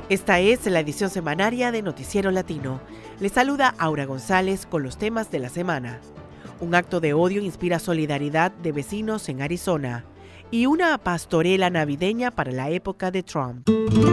Esta es la edición semanaria de Noticiero Latino. Les saluda Aura González con los temas de la semana. Un acto de odio inspira solidaridad de vecinos en Arizona y una pastorela navideña para la época de Trump.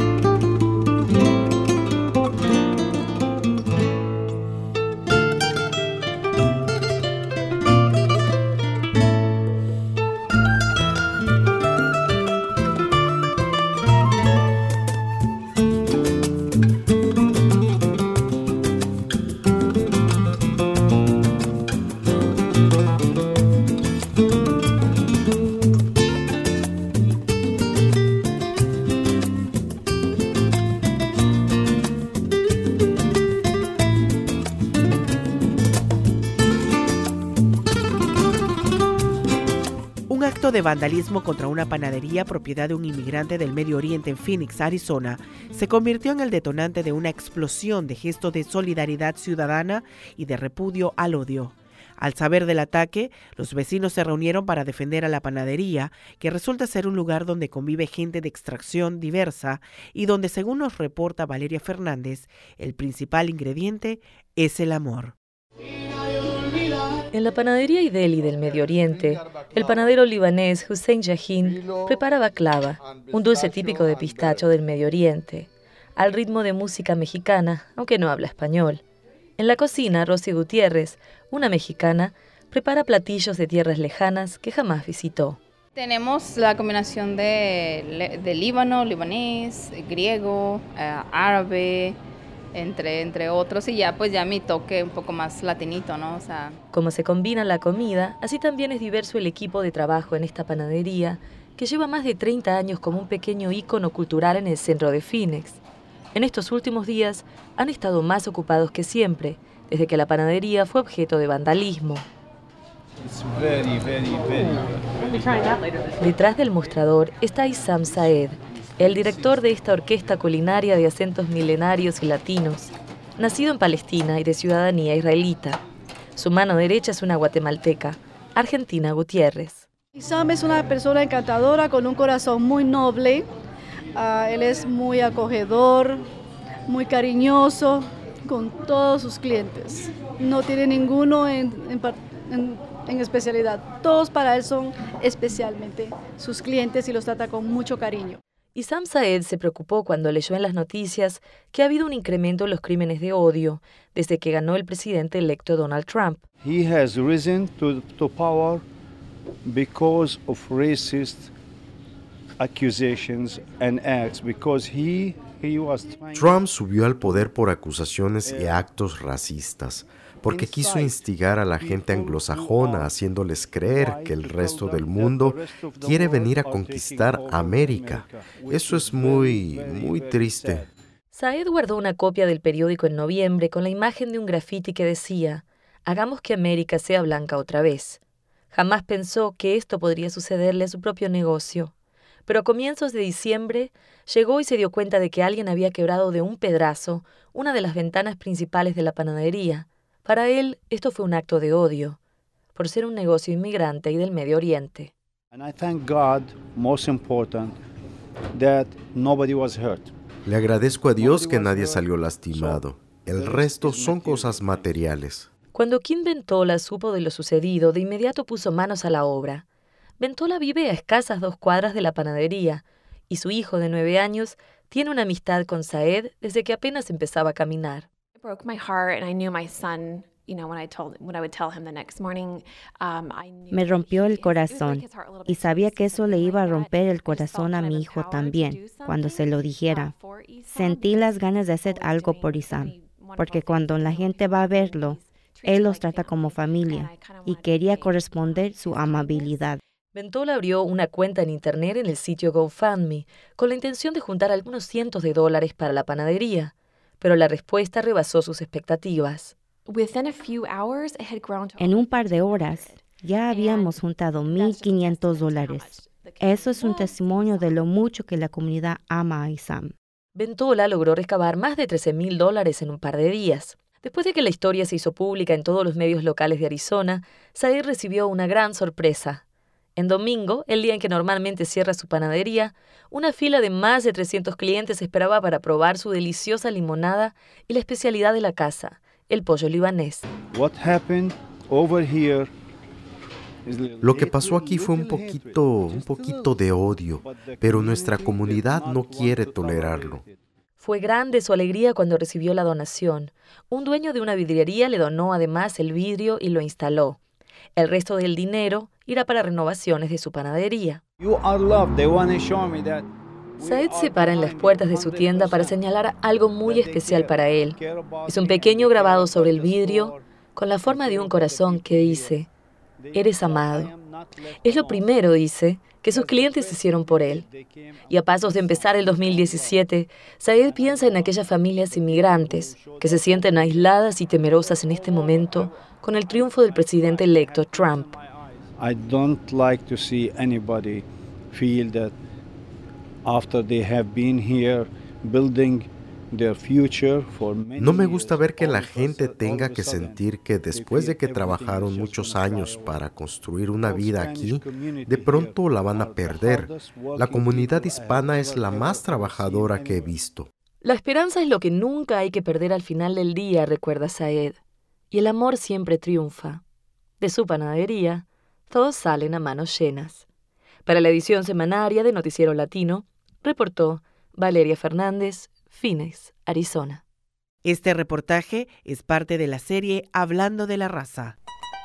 Un acto de vandalismo contra una panadería propiedad de un inmigrante del Medio Oriente en Phoenix, Arizona, se convirtió en el detonante de una explosión de gestos de solidaridad ciudadana y de repudio al odio. Al saber del ataque, los vecinos se reunieron para defender a la panadería, que resulta ser un lugar donde convive gente de extracción diversa y donde, según nos reporta Valeria Fernández, el principal ingrediente es el amor. En la panadería Ideli del Medio Oriente, el panadero libanés Hussein Jahin prepara baklava, un dulce típico de pistacho del Medio Oriente, al ritmo de música mexicana, aunque no habla español. En la cocina, Rosy Gutiérrez, una mexicana, prepara platillos de tierras lejanas que jamás visitó. Tenemos la combinación de Líbano, libanés, griego, árabe, entre otros, y ya mi toque un poco más latinito, ¿no? Como se combina la comida, así también es diverso el equipo de trabajo en esta panadería, que lleva más de 30 años como un pequeño ícono cultural en el centro de Phoenix. En estos últimos días han estado más ocupados que siempre, desde que la panadería fue objeto de vandalismo. Detrás del mostrador está Issam Saed, el director de esta orquesta culinaria de acentos milenarios y latinos, nacido en Palestina y de ciudadanía israelita. Su mano derecha es una guatemalteca, Argentina Gutiérrez. Issam es una persona encantadora con un corazón muy noble. Él es muy acogedor, muy cariñoso con todos sus clientes. No tiene ninguno en especialidad. Todos para él son especialmente sus clientes y los trata con mucho cariño. Issam Saed se preocupó cuando leyó en las noticias que ha habido un incremento en los crímenes de odio desde que ganó el presidente electo Donald Trump. He has risen to power because of racist accusations and acts, because he was Trump subió al poder por acusaciones y actos racistas, porque quiso instigar a la gente anglosajona, haciéndoles creer que el resto del mundo quiere venir a conquistar América. Eso es muy triste. Saed guardó una copia del periódico en noviembre con la imagen de un grafiti que decía: «Hagamos que América sea blanca otra vez». Jamás pensó que esto podría sucederle a su propio negocio. Pero a comienzos de diciembre llegó y se dio cuenta de que alguien había quebrado de un pedrazo una de las ventanas principales de la panadería. Para él, esto fue un acto de odio, por ser un negocio inmigrante y del Medio Oriente. Le agradezco a Dios que nadie salió lastimado. El resto son cosas materiales. Cuando Kim Ventola supo de lo sucedido, de inmediato puso manos a la obra. Ventola vive a escasas 2 cuadras de la panadería, y su hijo de 9 años tiene una amistad con Saed desde que apenas empezaba a caminar. Me rompió el corazón y sabía que eso le iba a romper el corazón a mi hijo también cuando se lo dijera. Sentí las ganas de hacer algo por Issam, porque cuando la gente va a verlo, él los trata como familia y quería corresponder su amabilidad. Ventola abrió una cuenta en internet en el sitio GoFundMe con la intención de juntar algunos cientos de dólares para la panadería, pero la respuesta rebasó sus expectativas. En un par de horas ya habíamos juntado $1,500. Eso es un testimonio de lo mucho que la comunidad ama a Issam. Ventola logró recabar más de $13,000 en un par de días. Después de que la historia se hizo pública en todos los medios locales de Arizona, Saed recibió una gran sorpresa. En domingo, el día en que normalmente cierra su panadería, una fila de más de 300 clientes esperaba para probar su deliciosa limonada y la especialidad de la casa, el pollo libanés. Lo que pasó aquí fue un poquito de odio, pero nuestra comunidad no quiere tolerarlo. Fue grande su alegría cuando recibió la donación. Un dueño de una vidriería le donó además el vidrio y lo instaló. El resto del dinero irá para renovaciones de su panadería. Saed se para en las puertas de su tienda para señalar algo muy especial para él. Es un pequeño grabado sobre el vidrio con la forma de un corazón que dice: «Eres amado». Es lo primero, dice, que sus clientes hicieron por él. Y a pasos de empezar el 2017, Saed piensa en aquellas familias inmigrantes que se sienten aisladas y temerosas en este momento con el triunfo del presidente electo Trump. I don't like to see anybody feel that after they have been here building their future for many No me gusta ver que la gente tenga que sentir que después de que trabajaron muchos años para construir una vida aquí, de pronto la van a perder. La comunidad hispana es la más trabajadora que he visto. La esperanza es lo que nunca hay que perder al final del día, recuerda Saed. Y el amor siempre triunfa. De su panadería, todos salen a manos llenas. Para la edición semanaria de Noticiero Latino, reportó Valeria Fernández, Phoenix, Arizona. Este reportaje es parte de la serie Hablando de la Raza.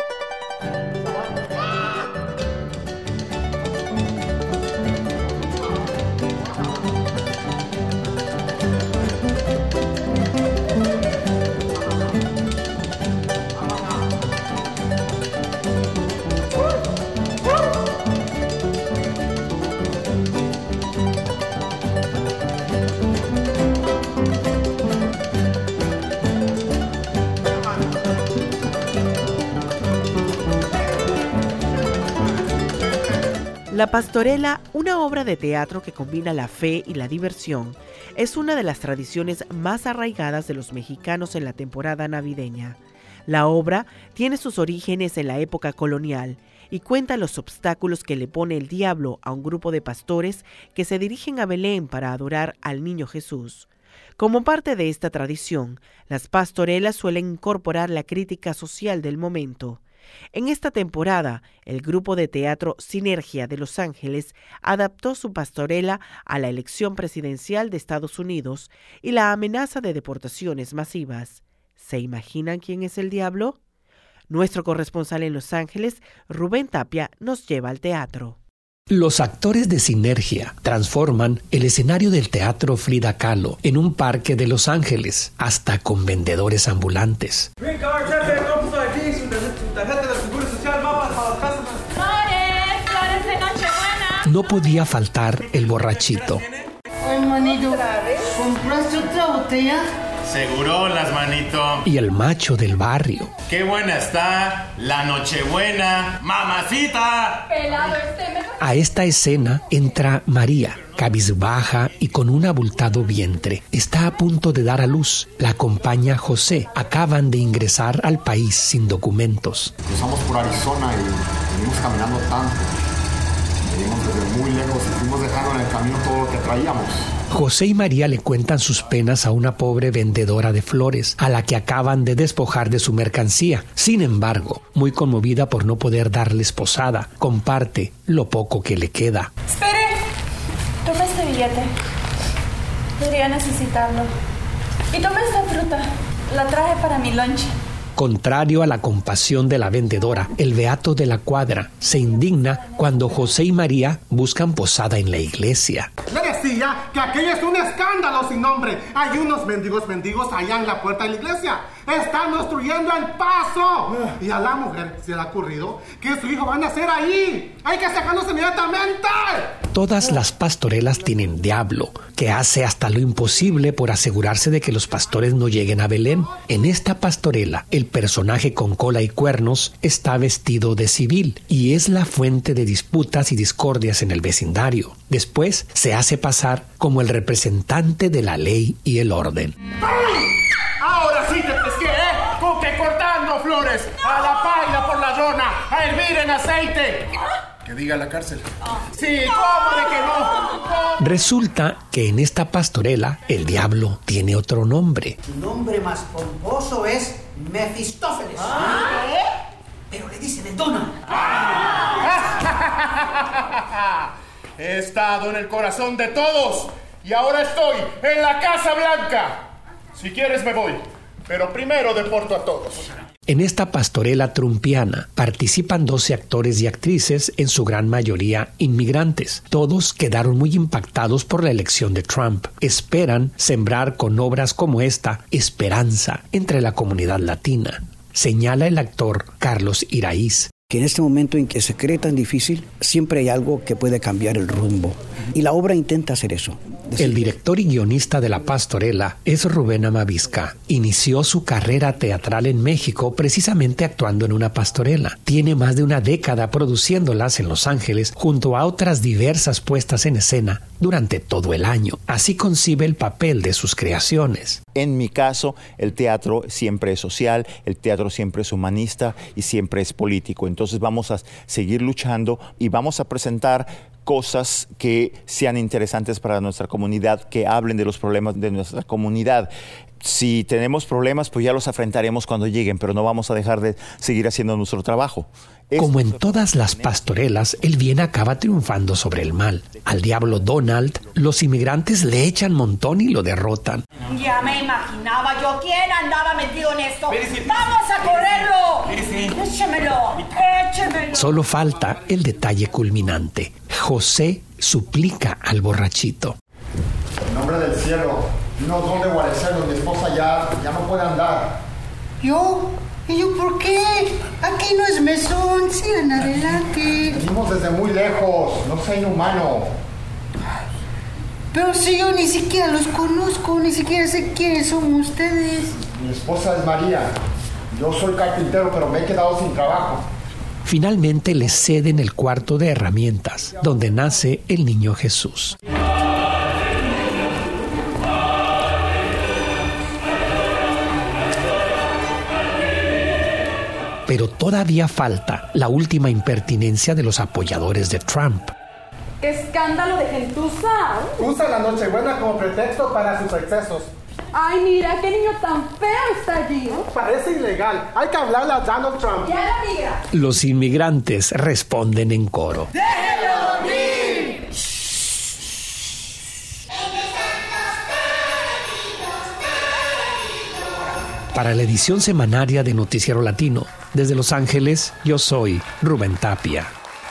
La Pastorela, una obra de teatro que combina la fe y la diversión, es una de las tradiciones más arraigadas de los mexicanos en la temporada navideña. La obra tiene sus orígenes en la época colonial y cuenta los obstáculos que le pone el diablo a un grupo de pastores que se dirigen a Belén para adorar al niño Jesús. Como parte de esta tradición, las pastorelas suelen incorporar la crítica social del momento. En esta temporada, el grupo de teatro Sinergia de Los Ángeles adaptó su pastorela a la elección presidencial de Estados Unidos y la amenaza de deportaciones masivas. ¿Se imaginan quién es el diablo? Nuestro corresponsal en Los Ángeles, Rubén Tapia, nos lleva al teatro. Los actores de Sinergia transforman el escenario del Teatro Frida Kahlo en un parque de Los Ángeles, hasta con vendedores ambulantes. No podía faltar el borrachito. ¿Compraste otra botella? Seguro, las manito. Y el macho del barrio. ¡Qué buena está la Nochebuena, mamacita! A esta escena entra María, cabizbaja y con un abultado vientre. Está a punto de dar a luz. La acompaña José. Acaban de ingresar al país sin documentos. Cruzamos por Arizona y venimos caminando tanto. Venimos desde muy lejos y fuimos dejando en el camino todo lo que traíamos. José y María le cuentan sus penas a una pobre vendedora de flores, a la que acaban de despojar de su mercancía. Sin embargo, muy conmovida por no poder darles posada, comparte lo poco que le queda. ¡Espere! Toma este billete. Podría necesitarlo. Y toma esta fruta. La traje para mi lunch. Contrario a la compasión de la vendedora, el beato de la cuadra se indigna cuando José y María buscan posada en la iglesia. Le decía que aquello es un escándalo sin nombre. Hay unos mendigos allá en la puerta de la iglesia. Están obstruyendo el paso. Y a la mujer se le ha ocurrido que su hijo va a nacer ahí. Hay que sacarlos inmediatamente. Todas las pastorelas tienen diablo, que hace hasta lo imposible por asegurarse de que los pastores no lleguen a Belén. En esta pastorela, el personaje con cola y cuernos está vestido de civil y es la fuente de disputas y discordias en el vecindario. Después se hace pasar como el representante de la ley y el orden. Ahora sí te pesqué, ¿eh? Con que cortando flores, a la paila por la lona, a hervir en aceite. Que diga la cárcel. Sí, ¿cómo de que no? Resulta que en esta pastorela el diablo tiene otro nombre. Su nombre más pomposo es Mefistófeles. Pero le dicen el Donald. He estado en el corazón de todos y ahora estoy en la Casa Blanca. Si quieres me voy, pero primero deporto a todos. En esta pastorela trumpiana participan 12 actores y actrices, en su gran mayoría inmigrantes. Todos quedaron muy impactados por la elección de Trump. Esperan sembrar con obras como esta esperanza entre la comunidad latina. Señala el actor Carlos Iraíz. Que en este momento en que se cree tan difícil, siempre hay algo que puede cambiar el rumbo. Y la obra intenta hacer eso. El director y guionista de la pastorela es Rubén Amavisca. Inició su carrera teatral en México precisamente actuando en una pastorela. Tiene más de una década produciéndolas en Los Ángeles junto a otras diversas puestas en escena durante todo el año. Así concibe el papel de sus creaciones. En mi caso, el teatro siempre es social, el teatro siempre es humanista y siempre es político. Entonces vamos a seguir luchando y vamos a presentar cosas que sean interesantes para nuestra comunidad, que hablen de los problemas de nuestra comunidad. Si tenemos problemas, pues ya los enfrentaremos cuando lleguen, pero no vamos a dejar de seguir haciendo nuestro trabajo. Como en todas las pastorelas, el bien acaba triunfando sobre el mal. Al diablo Donald, los inmigrantes le echan montón y lo derrotan. Ya me imaginaba yo quién andaba metido en esto. ¡Vamos a correrlo! ¡Échemelo! Solo falta el detalle culminante. José suplica al borrachito. En nombre del cielo, dinos dónde guarecernos, mi esposa ya no puede andar. ¿Yo? ¿Y yo por qué? Aquí no es mesón, sigan adelante. Venimos desde muy lejos, no sea inhumano. Pero si yo ni siquiera los conozco, ni siquiera sé quiénes son ustedes. Mi esposa es María, yo soy carpintero, pero me he quedado sin trabajo. Finalmente le ceden el cuarto de herramientas, donde nace el niño Jesús. Pero todavía falta la última impertinencia de los apoyadores de Trump. ¡Qué escándalo de gentuza! Usa la Nochebuena como pretexto para sus excesos. ¡Ay, mira, qué niño tan feo está allí! Parece ilegal. Hay que hablarle a Donald Trump. ¡Ya la mira! Los inmigrantes responden en coro. ¡Déjenlo ir! Para la edición semanaria de Noticiero Latino, desde Los Ángeles, yo soy Rubén Tapia.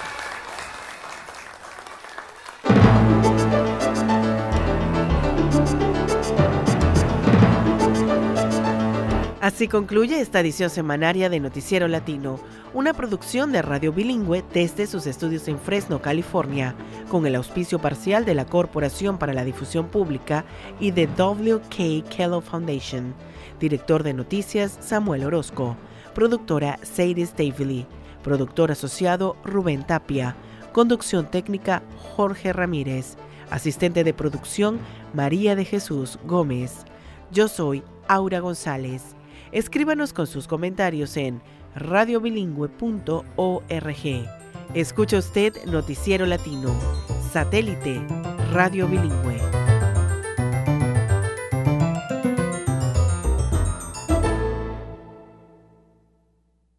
Así concluye esta edición semanaria de Noticiero Latino, una producción de Radio Bilingüe desde sus estudios en Fresno, California, con el auspicio parcial de la Corporación para la Difusión Pública y de W.K. Kellogg Foundation. Director de noticias, Samuel Orozco. Productora, Sadie Stavely. Productor asociado, Rubén Tapia. Conducción técnica, Jorge Ramírez. Asistente de producción, María de Jesús Gómez. Yo soy Aura González. Escríbanos con sus comentarios en radiobilingüe.org. Escucha usted Noticiero Latino, satélite Radio Bilingüe.